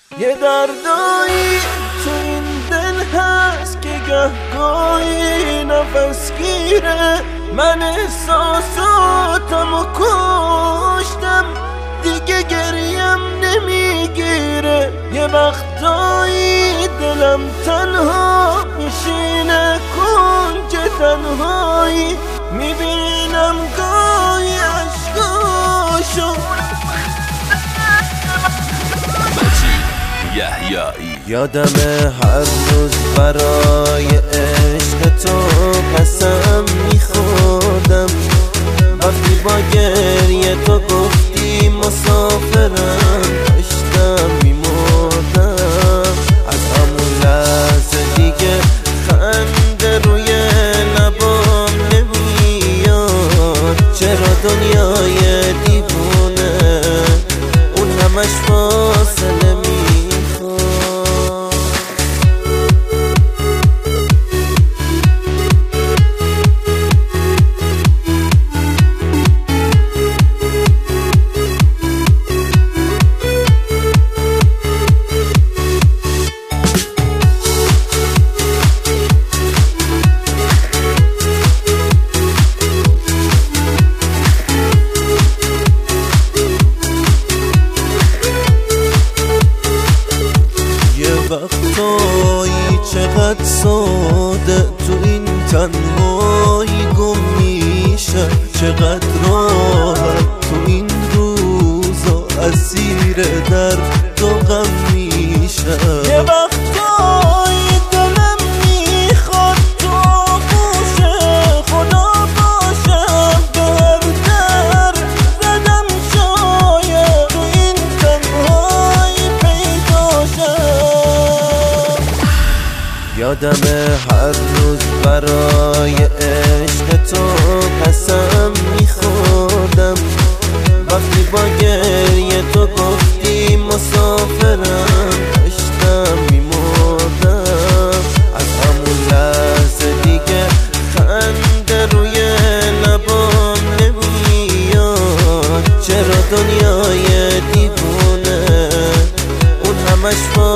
یه دردایی تو این دل هست که گهگاهی نفس گیره. من احساساتمو کشتم دیگه گریم نمیگیره. یه وقتایی دلم تنها میشینه کنج تنهایی، میبینم گاهی عشقاشو. یادمه هر روز برای عشق تو قسم میخوردم، وقتی با گریه تو گفتی مسافرم داشتم میمردم. از همون لحظه دیگه خنده روی لبام نمیاد. چرا دنیای دیوونه اون همش فاصله میخواد. وقتایی چقدر ساده تو این تنهایی گم میشه، چقدر راحت تو این روزا اسیر درد و غم میشه. یه وقتایی دلم میخواد تو گوش خدا باشم، به هر در زدم شاید تو این تنهایی پیداشم. یادمه هر روز برای عشق تو قسم میخوردم، وقتی با گریه تو گفتی مسافرم داشتم میمردم. از همون لحظه دیگه خنده روی لبام نمیاد. چرا دنیای دیوونه اون همش